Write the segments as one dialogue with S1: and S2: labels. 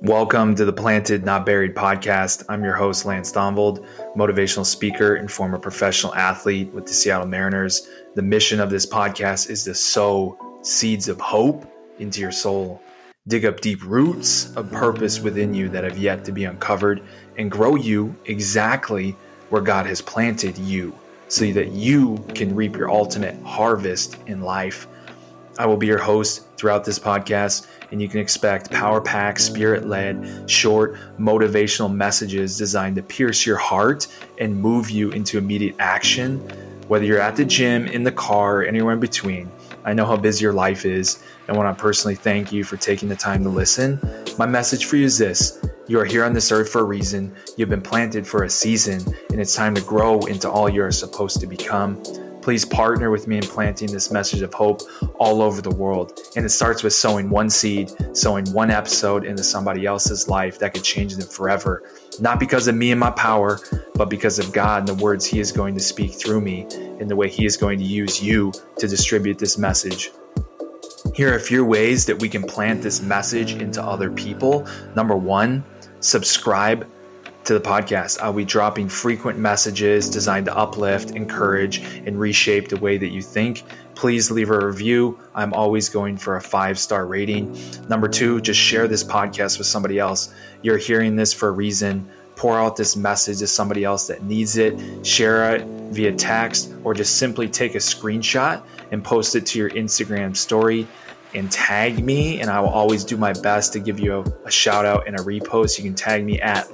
S1: Welcome to the Planted Not Buried podcast. I'm your host, Lance Donvold, motivational speaker and former professional athlete with the Seattle Mariners. The mission of this podcast is to sow seeds of hope into your soul, dig up deep roots of purpose within you that have yet to be uncovered, and grow you exactly where God has planted you so that you can reap your ultimate harvest in life. I will be your host throughout this podcast, and you can expect power-packed, spirit-led, short, motivational messages designed to pierce your heart and move you into immediate action. Whether you're at the gym, in the car, or anywhere in between, I know how busy your life is, and want to personally thank you for taking the time to listen. My message for you is this: you are here on this earth for a reason. You've been planted for a season, and it's time to grow into all you're supposed to become. Please partner with me in planting this message of hope all over the world. And it starts with sowing one seed, sowing one episode into somebody else's life that could change them forever. Not because of me and my power, but because of God and the words He is going to speak through me and the way He is going to use you to distribute this message. Here are a few ways that we can plant this message into other people. Number one, subscribe to the podcast. I'll be dropping frequent messages designed to uplift, encourage, and reshape the way that you think. Please leave a review. I'm always going for a 5-star rating. Number two, just share this podcast with somebody else. You're hearing this for a reason. Pour out this message to somebody else that needs it. Share it via text, or just simply take a screenshot and post it to your Instagram story and tag me, and I will always do my best to give you a shout out and a repost. You can tag me at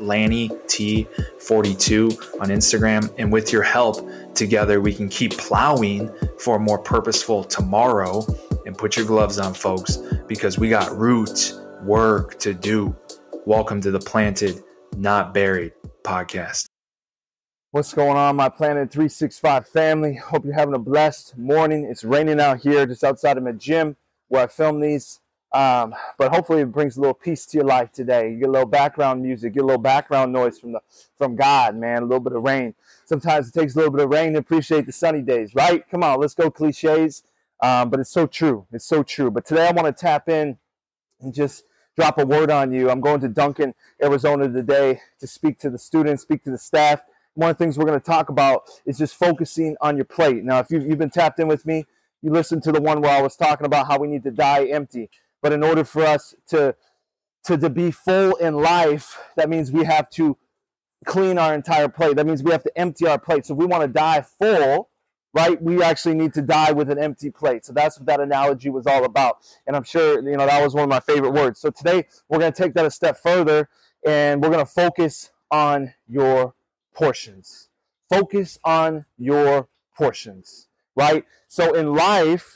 S1: LannyT42 on Instagram, and with your help, together we can keep plowing for a more purposeful tomorrow. And put your gloves on, folks, because we got root work to do. Welcome to the Planted Not Buried podcast.
S2: What's going on, my Planet 365 family? Hope you're having a blessed morning. It's raining out here just outside of my gym where I film these, but hopefully it brings a little peace to your life today. You get a little background music, get a little background noise from God, man, a little bit of rain. Sometimes it takes a little bit of rain to appreciate the sunny days, right? Come on, let's go cliches, but it's so true. It's so true. But today I want to tap in and just drop a word on you. I'm going to Duncan, Arizona today to speak to the students, speak to the staff. One of the things we're going to talk about is just focusing on your plate. Now, if you've been tapped in with me, you listened to the one where I was talking about how we need to die empty. But in order for us to be full in life, that means we have to clean our entire plate. That means we have to empty our plate. So if we want to die full, right, we actually need to die with an empty plate. So that's what that analogy was all about. And I'm sure, that was one of my favorite words. So today we're going to take that a step further, and we're going to focus on your portions. Focus on your portions. Right? So in life,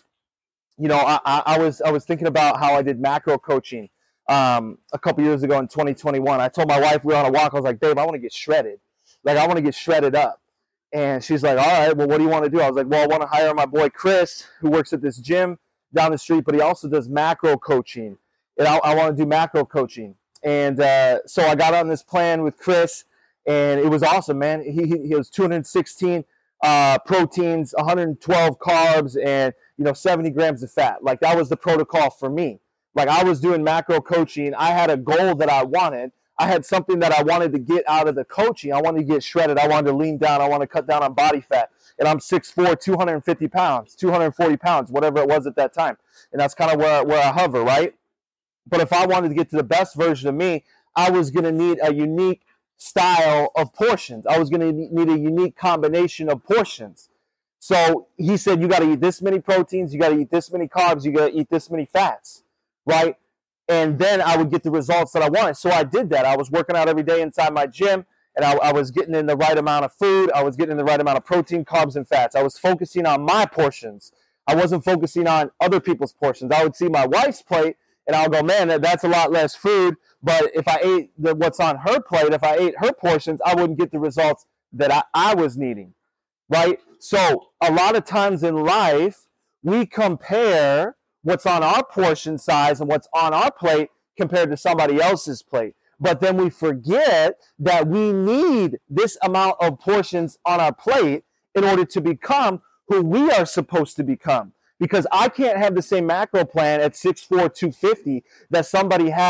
S2: I was thinking about how I did macro coaching a couple years ago in 2021. I told my wife, we were on a walk, I was like, babe, I want to get shredded. Like, I want to get shredded up. And she's like, all right, well, what do you want to do? I was like, well, I want to hire my boy Chris, who works at this gym down the street, but he also does macro coaching. And I want to do macro coaching. And so I got on this plan with Chris, and it was awesome, man. He was 216 proteins, 112 carbs, and 70 grams of fat. Like, that was the protocol for me. Like, I was doing macro coaching. I had a goal that I wanted. I had something that I wanted to get out of the coaching. I wanted to get shredded. I wanted to lean down. I wanted to cut down on body fat. And I'm 6'4", 250 pounds, 240 pounds, whatever it was at that time. And that's kind of where I hover, right? But if I wanted to get to the best version of me, I was going to need a unique style of portions. I was going to need a unique combination of portions. So he said, you got to eat this many proteins, you got to eat this many carbs, you got to eat this many fats, right? And then I would get the results that I wanted. So I did that. I was working out every day inside my gym, and I was getting in the right amount of food. I was getting in the right amount of protein, carbs, and fats. I was focusing on my portions. I wasn't focusing on other people's portions. I would see my wife's plate, and I'll go, man, that's a lot less food. But if I ate what's on her plate, if I ate her portions, I wouldn't get the results that I was needing, right? So a lot of times in life, we compare what's on our portion size and what's on our plate compared to somebody else's plate. But then we forget that we need this amount of portions on our plate in order to become who we are supposed to become. Because I can't have the same macro plan at 6'4", 250 that somebody has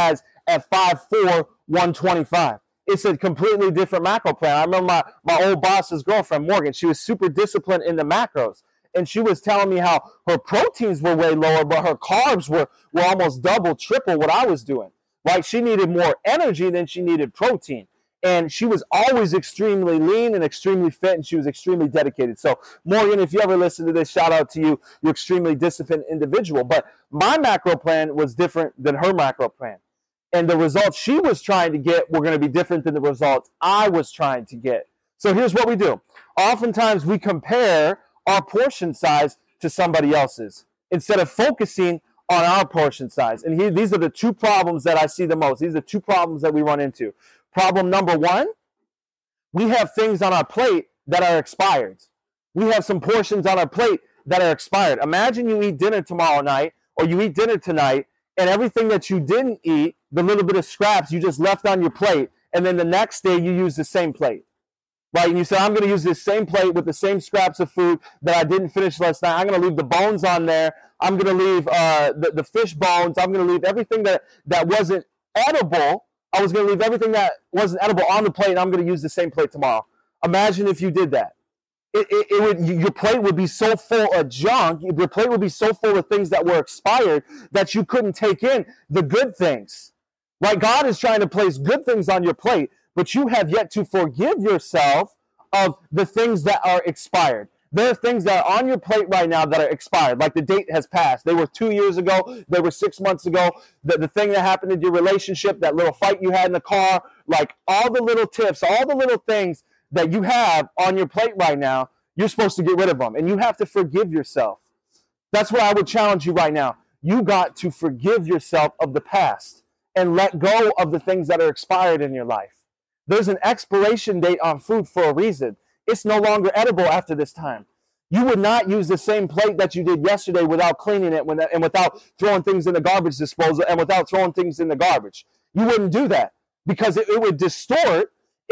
S2: at 5'4", 125. It's a completely different macro plan. I remember my old boss's girlfriend, Morgan. She was super disciplined in the macros. And she was telling me how her proteins were way lower, but her carbs were almost double, triple what I was doing. Right? She needed more energy than she needed protein. And she was always extremely lean and extremely fit, and she was extremely dedicated. So, Morgan, if you ever listen to this, shout out to you. You're an extremely disciplined individual. But my macro plan was different than her macro plan. And the results she was trying to get were going to be different than the results I was trying to get. So here's what we do. Oftentimes we compare our portion size to somebody else's instead of focusing on our portion size. And these are the two problems that I see the most. These are the two problems that we run into. Problem number one, we have things on our plate that are expired. We have some portions on our plate that are expired. Imagine you eat dinner tomorrow night or you eat dinner tonight and everything that you didn't eat, the little bit of scraps you just left on your plate, and then the next day you use the same plate. Right? And you say, I'm going to use this same plate with the same scraps of food that I didn't finish last night. I'm going to leave the bones on there. I'm going to leave the fish bones. I'm going to leave everything that wasn't edible. I was going to leave everything that wasn't edible on the plate, and I'm going to use the same plate tomorrow. Imagine if you did that. Your plate would be so full of junk. Your plate would be so full of things that were expired that you couldn't take in the good things. Right? God is trying to place good things on your plate, but you have yet to forgive yourself of the things that are expired. There are things that are on your plate right now that are expired, like the date has passed. They were 2 years ago. They were 6 months ago. The thing that happened in your relationship, that little fight you had in the car, like all the little tips, all the little things that you have on your plate right now, you're supposed to get rid of them, and you have to forgive yourself. That's what I would challenge you right now. You got to forgive yourself of the past and let go of the things that are expired in your life. There's an expiration date on food for a reason. It's no longer edible after this time. You would not use the same plate that you did yesterday without cleaning it and without throwing things in the garbage disposal and without throwing things in the garbage. You wouldn't do that because it would distort.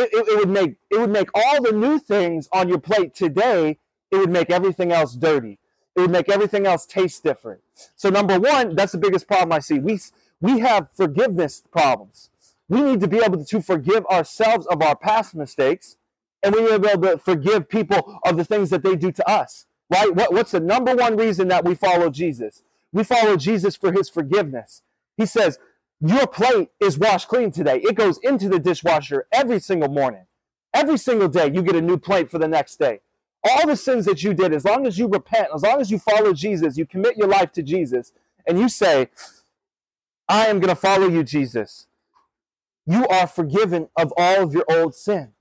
S2: It would make all the new things on your plate today, it would make everything else dirty. It would make everything else taste different. So number one, that's the biggest problem I see. We have forgiveness problems. We need to be able to forgive ourselves of our past mistakes, and we need to be able to forgive people of the things that they do to us. Right? What's the number one reason that we follow Jesus? We follow Jesus for his forgiveness. He says, your plate is washed clean today. It goes into the dishwasher every single morning. Every single day, you get a new plate for the next day. All the sins that you did, as long as you repent, as long as you follow Jesus, you commit your life to Jesus, and you say, I am going to follow you, Jesus. You are forgiven of all of your old sin.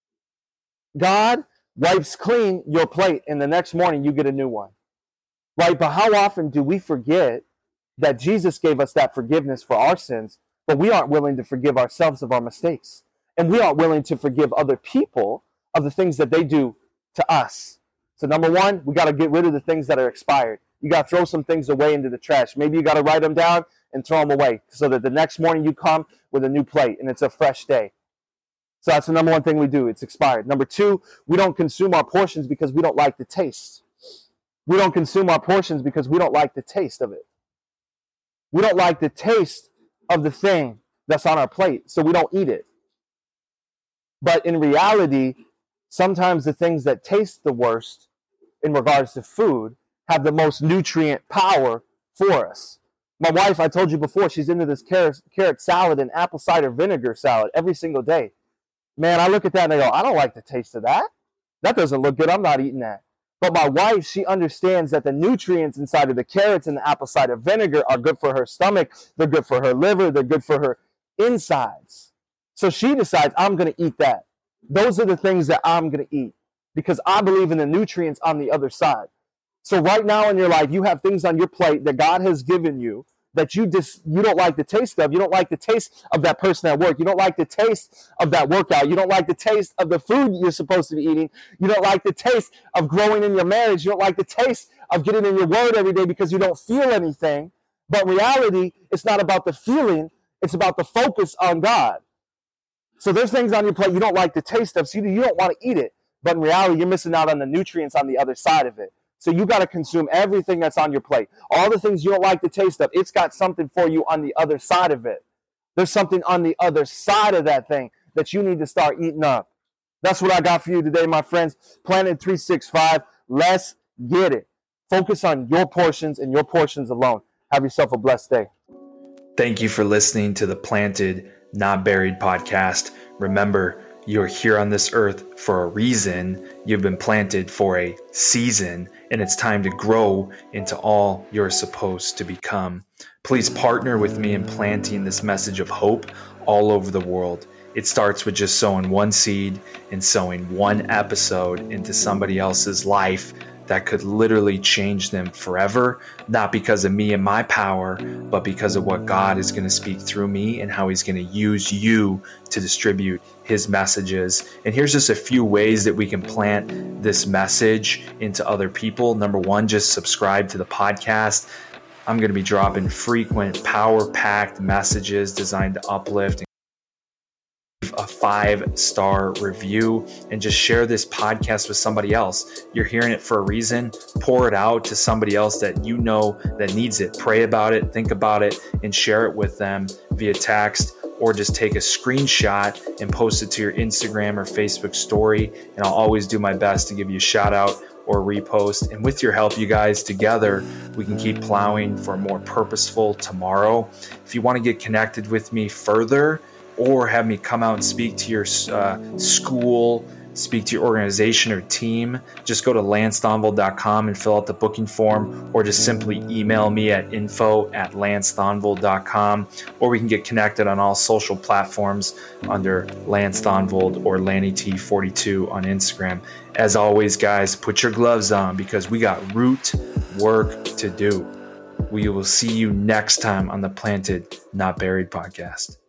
S2: God wipes clean your plate, and the next morning you get a new one. Right? But how often do we forget that Jesus gave us that forgiveness for our sins, but we aren't willing to forgive ourselves of our mistakes. And we aren't willing to forgive other people of the things that they do to us. So number one, we got to get rid of the things that are expired. You got to throw some things away into the trash. Maybe you got to write them down and throw them away so that the next morning you come with a new plate and it's a fresh day. So that's the number one thing we do. It's expired. Number two, we don't consume our portions because we don't like the taste. We don't consume our portions because we don't like the taste of it. We don't like the taste of the thing that's on our plate, so we don't eat it. But in reality, sometimes the things that taste the worst in regards to food have the most nutrient power for us. My wife, I told you before, she's into this carrot salad and apple cider vinegar salad every single day. Man, I look at that and I go, I don't like the taste of that. That doesn't look good. I'm not eating that. But my wife, she understands that the nutrients inside of the carrots and the apple cider vinegar are good for her stomach. They're good for her liver. They're good for her insides. So she decides, I'm going to eat that. Those are the things that I'm going to eat because I believe in the nutrients on the other side. So right now in your life, you have things on your plate that God has given you that you don't like the taste of. You don't like the taste of that person at work. You don't like the taste of that workout. You don't like the taste of the food you're supposed to be eating. You don't like the taste of growing in your marriage. You don't like the taste of getting in your word every day because you don't feel anything. But in reality, it's not about the feeling. It's about the focus on God. So there's things on your plate you don't like the taste of, so you don't want to eat it. But in reality, you're missing out on the nutrients on the other side of it. So you got to consume everything that's on your plate. All the things you don't like the taste of, it's got something for you on the other side of it. There's something on the other side of that thing that you need to start eating up. That's what I got for you today, my friends. Planted 365. Let's get it. Focus on your portions and your portions alone. Have yourself a blessed day.
S1: Thank you for listening to the Planted, Not Buried podcast. Remember, you're here on this earth for a reason. You've been planted for a season, and it's time to grow into all you're supposed to become. Please partner with me in planting this message of hope all over the world. It starts with just sowing one seed and sowing one episode into somebody else's life that could literally change them forever, not because of me and my power, but because of what God is going to speak through me and how he's going to use you to distribute his messages. And here's just a few ways that we can plant this message into other people. Number one, just subscribe to the podcast. I'm going to be dropping frequent, power-packed messages designed to uplift and a 5-star review, and just share this podcast with somebody else. You're hearing it for a reason. Pour it out to somebody else that you know that needs it. Pray about it, think about it, and share it with them via text, or just take a screenshot and post it to your Instagram or Facebook story. And I'll always do my best to give you a shout out or repost. And with your help, you guys, together, we can keep plowing for a more purposeful tomorrow. If you want to get connected with me further, or have me come out and speak to your school, speak to your organization or team, just go to lancethonvold.com and fill out the booking form, or just simply email me at info@lancethonvold.com, or we can get connected on all social platforms under Lance Thonvold or LannyT42 on Instagram. As always, guys, put your gloves on because we got root work to do. We will see you next time on the Planted, Not Buried podcast.